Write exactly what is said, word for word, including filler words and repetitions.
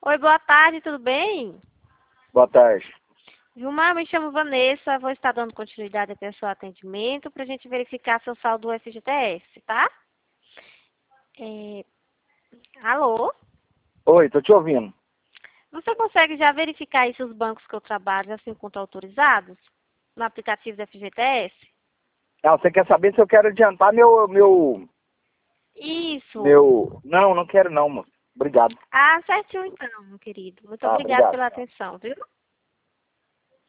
Oi, boa tarde, tudo bem? Boa tarde. Gilmar, me chamo Vanessa, vou estar dando continuidade até o seu atendimento para a gente verificar seu saldo do F G T S, tá? É... Alô? Oi, tô te ouvindo. Você consegue já verificar aí se os bancos que eu trabalho já se encontram autorizados no aplicativo do F G T S? Ah, você quer saber se eu quero adiantar meu, meu, Isso. meu... Não, não quero não, moço. Obrigado. Ah, certinho então, meu querido. Muito Ah, obrigada obrigado. pela atenção, viu?